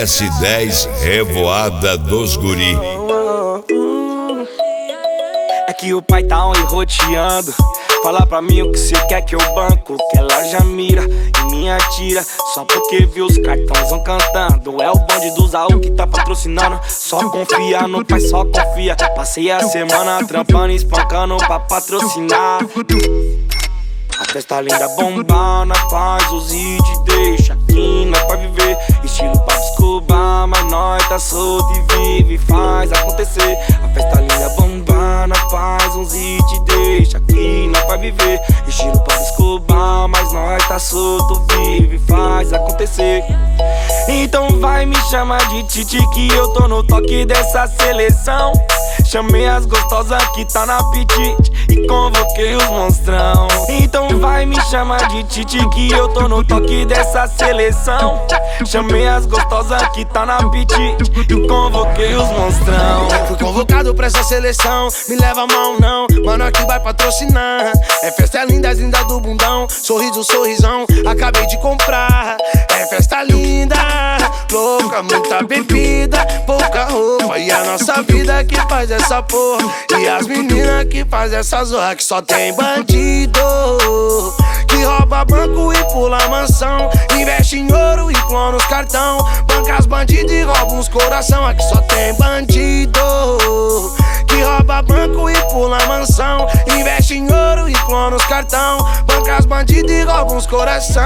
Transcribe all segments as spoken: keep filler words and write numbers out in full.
S dez Revoada dos Guri. É que o pai tá on e roteando. Fala pra mim o que cê quer que eu banco, que ela já mira e me atira. Só porque viu os cartãozão cantando. É o bonde do Zaú que tá patrocinando. Só confia no pai, só confia. Passei a semana trampando e espancando pra patrocinar. A festa linda bombando, faz os hits, deixa aqui, nós pra viver. Estilo Pablo Escobar, mas nós tá solto e vive, faz acontecer. A festa linda bombando, faz uns hits, deixa aqui, nós pra viver. Estilo Pablo Escobar, mas nós tá solto, vive, faz acontecer. Então vai me chamar de Titi que eu tô no toque dessa seleção. Chamei as gostosas que tá na apetite e convoquei os monstrão. Então vai me chamar de Titi que eu tô no toque dessa seleção. Chamei as gostosas que tá na apetite e convoquei os monstrão. Fui convocado pra essa seleção, me leva a mão não, mano aqui vai patrocinar. É festa linda, linda do bundão, sorriso, sorrisão, acabei de comprar. É festa linda, louca, muita bebida, pouca roupa. E a nossa vida que faz essa porra, e as meninas que faz essa zorra. Que só tem bandido, que rouba banco e pula mansão, investe em ouro e clona os cartão, banca as bandidos e rouba uns coração. Aqui só tem bandido, que rouba banco e pula mansão, investe em ouro e clona os cartão, banca as bandidos e rouba uns coração.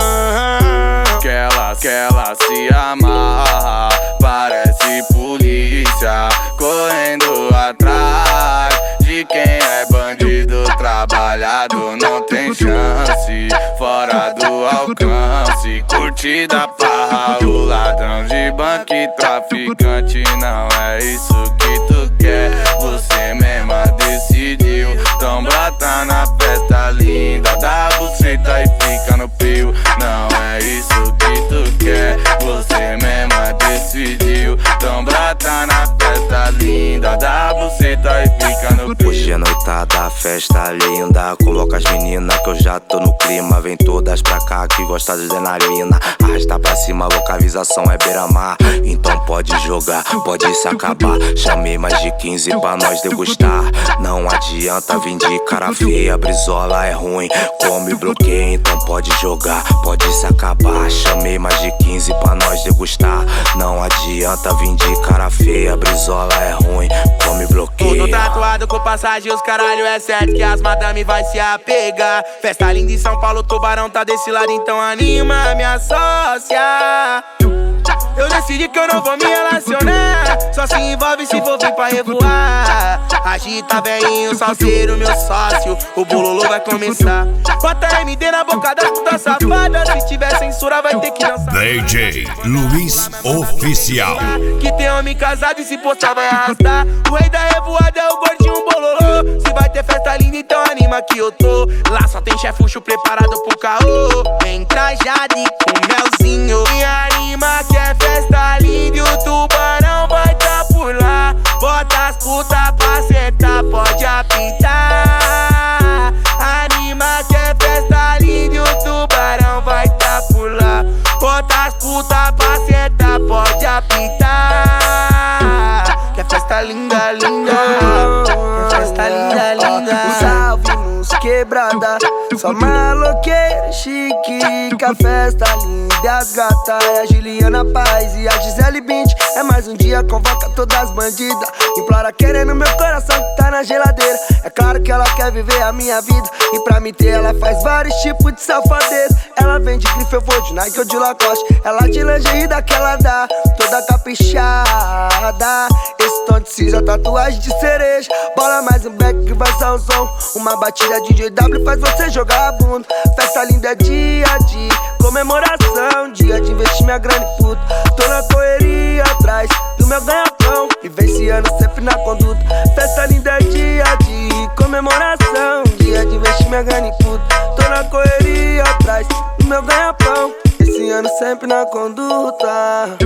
Que ela, que ela se amarra, parece polícia, correndo atrás de quem é bandido, trabalhado não tem chance, fora do alcance, curtida farra, o ladrão de banco e traficante. Não é isso que tu quer, você mesma decidiu. Então brota na festa linda, dá buceta e fica no pio. Não é isso que tu quer, você mesma decidiu. Então brota na festa linda, dá buceta e fica no pio. Hoje é noitada, festa linda, convoca as meninas que eu já tô no clima. Vem todas pra cá que gosta de adrenalina, arrasta pra cima, localização é beira-mar. Então pode jogar, pode se acabar. Chamei mais de quinze pra nós degustar. Não adianta vir de cara feia, brisola é ruim, come bloqueia. Então pode jogar, pode se acabar. Chamei mais de quinze pra nós degustar. Não adianta vir de cara feia, brisola é ruim, come bloqueia. Tudo tatuado com passagem, os caralho é certo que as madame vai se apegar. Festa linda em São Paulo, Tubarão tá desse lado, então anima minha sócia. Eu decidi que eu não vou me relacionar, só se envolve se for vir pra revoar. Agita velhinho, salseiro, meu sócio, o bololô vai começar. Bota M D na boca da puta safada, se tiver censura vai ter que dançar. D J Luiz Oficial. Que tem homem casado e se postar vai arrastar. O rei da revoada é o gordinho bololô. Se vai ter festa linda então anima que eu tô. Lá só tem chefucho preparado pro caô. Vem trajado e com melzinho, me anima que é festa linda e o tubarão vai tá por lá. Bota as puta pra sentar, pode apitar. Anima que é festa linda e o tubarão vai tá por lá. Bota as puta pra sentar, pode apitar. Que é festa linda, linda. Que é festa linda, linda. Salve nos quebrada, só maloqueira chique. Que a festa linda e as gata é a Juliana Paz e a Gisele Bint. É mais um dia, convoca todas as bandidas, implora querendo meu coração que tá na geladeira. É claro que ela quer viver a minha vida e pra me ter ela faz vários tipos de safadeza. Ela vem de grife, eu vou de Nike ou de Lacoste. Ela de lingerie daquela dá, toda caprichada. Esse tom de cinza, tatuagem de cereja. Bola mais um back que vai ser um som. Uma batida de D W faz você jogar a bunda. Festa linda é dia de comemoração, dia de investir minha grana e puta. Tô na correria atrás do meu ganha-pão, vivenciando sempre na conduta. Festa linda é dia de comemoração, dia de investir minha grana e puta. Tô na correria atrás do meu ganha-pão, esse ano sempre na conduta.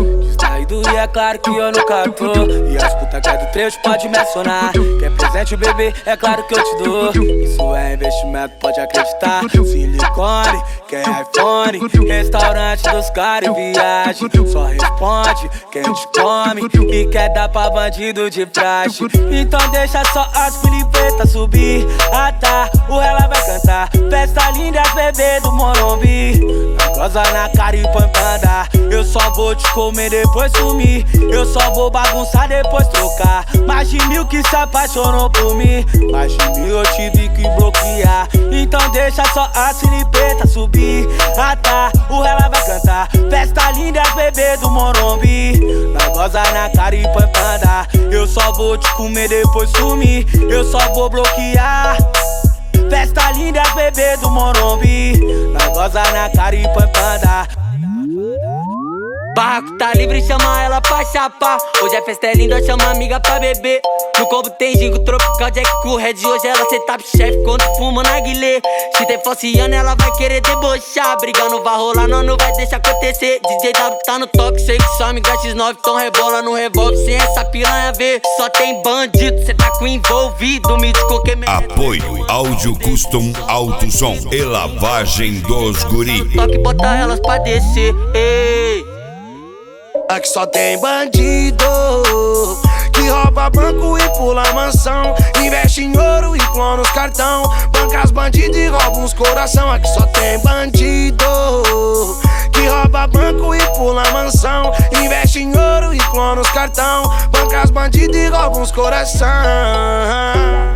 saído e é claro que eu nunca tô. E as putas que é do trecho pode me acionar. Quer presente, bebê, é claro que eu te dou. Isso é investimento, pode acreditar. Silicone, quer iPhone, restaurante dos caras e viagem. Só responde quem te come e quer dar pra bandido de praxe. Então deixa só as filipetas subir. Ah tá, o ela vai cantar. Festa linda, bebê do Morumbi. Goza na cara e pancada. Eu só vou te comer, depois sumir. Eu só vou bagunçar, depois trocar. Mais de mil que se apaixonou por mim. Mais de mil eu tive que bloquear. Então deixa só a silipeta subir. Ah tá, o ela vai cantar. Festa linda, bebê do Morumbi. Nós goza na cara e pancada. Eu só vou te comer, depois sumir. Eu só vou bloquear. Festa linda, bebê do Morumbi. Nós goza na cara e pancada. Barraco tá livre, chama ela pra chapar. Hoje a festa é linda, chama amiga pra beber. No combo tem gingo tropical, Jack com Red. Hoje ela cê tá chefe quando fuma na guilê. Se tem falciano, ela vai querer debochar. Briga não vai rolar, não, não vai deixar acontecer. D J W tá no toque, sei que só amiga X nove. Então rebola no revólver, sem essa piranha ver. Só tem bandido, cê tá com envolvido. Me diz qualquer merda. Apoio Áudio Custom Alto Som e lavagem dos guri. Toque, bota elas pra descer, ei. Aqui só tem bandido que rouba banco e pula mansão. Investe em ouro e clona os cartão. Banca as bandidos e rouba uns coração. Aqui só tem bandido que rouba banco e pula mansão. Investe em ouro e clona os cartão. Banca as bandidos e rouba uns coração.